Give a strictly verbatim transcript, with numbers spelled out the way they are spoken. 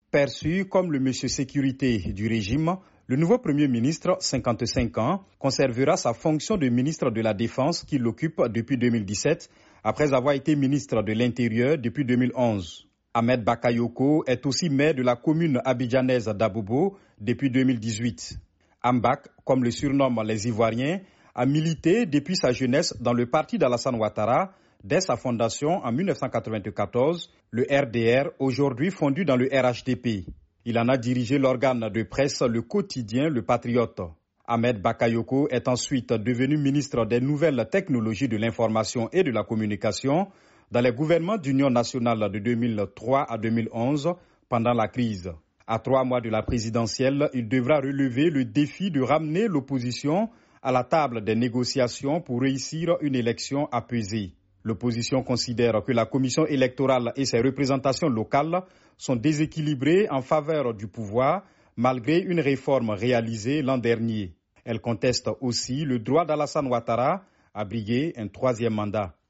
Perçu comme le monsieur sécurité du régime, le nouveau Premier ministre, cinquante-cinq ans, conservera sa fonction de ministre de la Défense qu'il occupe depuis deux mille dix-sept, après avoir été ministre de l'Intérieur depuis deux mille onze. Ahmed Bakayoko est aussi maire de la commune abidjanaise d'Abobo depuis deux mille dix-huit. Ambak, comme le surnomment les Ivoiriens, a milité depuis sa jeunesse dans le parti d'Alassane Ouattara, dès sa fondation en dix-neuf cent quatre-vingt-quatorze, le R D R, aujourd'hui fondu dans le R H D P. Il en a dirigé l'organe de presse Le Quotidien, Le Patriote. Ahmed Bakayoko est ensuite devenu ministre des Nouvelles Technologies de l'Information et de la Communication dans les gouvernements d'Union nationale de deux mille trois à deux mille onze, pendant la crise. À trois mois de la présidentielle, il devra relever le défi de ramener l'opposition à la table des négociations pour réussir une élection apaisée. L'opposition considère que la commission électorale et ses représentations locales sont déséquilibrées en faveur du pouvoir, malgré une réforme réalisée l'an dernier. Elle conteste aussi le droit d'Alassane Ouattara à briguer un troisième mandat.